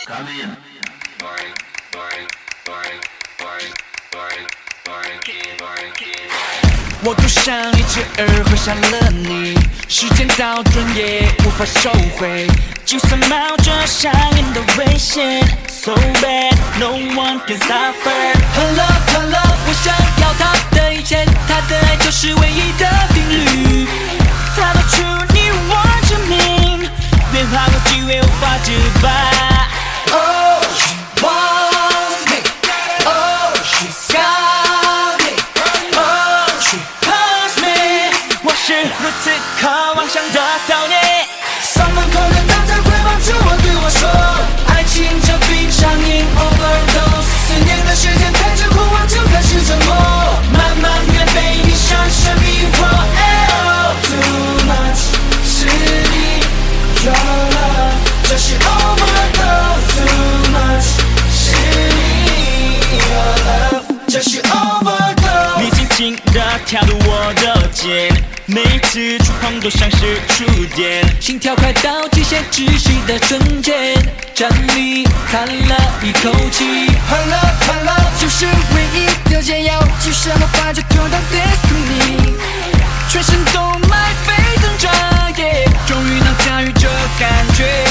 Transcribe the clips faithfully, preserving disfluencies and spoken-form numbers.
我多想一直而回上了你，时间倒转也无法收回，就算冒着上瘾的危险 ，So bad no one can stop her。Her love, her love， 我想要她的一切，她的爱就是唯一的定律。她拿出你我证明，变化过机会无法自拔。Oh, she wants me. Oh, she's got me. Oh, she loves me. 我是如此渴望想得到你。上门口的他才会帮助我对我说，爱情这病上瘾 overdose， 四年的时间才之后我就开始折磨，慢慢越被你深深迷惑。Oh, too much， 是你 your love， 这是 overdose。Too much， 是你 your love， 这是 overdose。你轻轻地跳入我的肩，每次触碰都像是触电，心跳快到极限窒息的瞬间，站立叹了一口气。Her love, her love， 就是唯一的解药，即使无法解脱的 destiny， 全身动脉沸腾着， yeah， 终于能驾驭这感觉。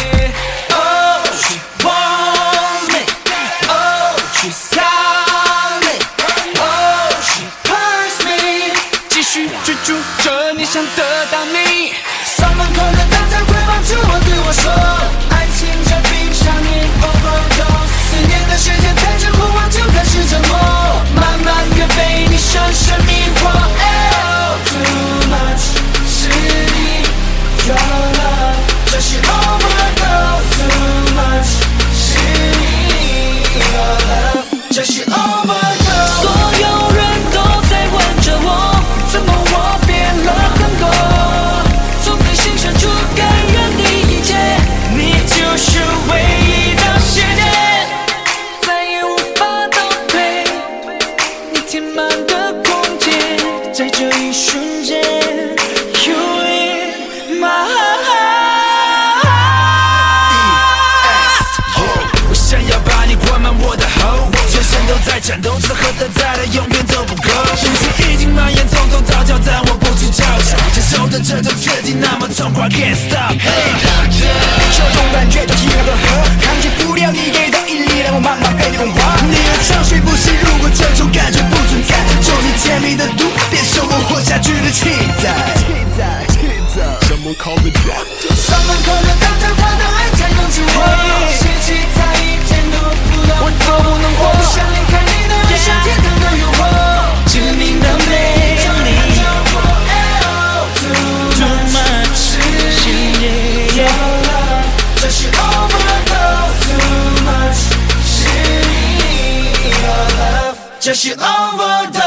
追逐着你想得到你，上门口的他才会帮助我对我说，爱情这病上瘾 overdose， 四年的时间才之后我就开始折磨，慢慢越被你深深迷惑。Oh, too much， 是你 your love， 这是 overdose。 Too much， 是你 your love， 这是 overdose。 所有人都在问着我，怎么我变了很多？从内心深处感染你一切，你就是唯一的世界，再也无法倒退，你填满的空间，在这一瞬间 ，You in my heart。我想要把你灌满我的喉，全身都在颤抖，此刻的再来永远都不够。情绪已经蔓延，从头到脚，但我不去招架。接受的这种刺激那么痛快 ，Can't stop。Hey， 这种感觉就像河，抗拒不了你给的引力，让我慢慢被融化。你的潮水不息，如果这种感觉不存在，就是甜蜜的毒，变成我活下去的气在。Someone call me doctor。上门口的他才换的爱才能救我，希冀在一天都不能活，我都不能活，不想离开你的爱像天堂的诱惑，致命的美丽。Too much， 是你 your love， 这是 overdose。 Too much， 是你 your love， 这是 overdose。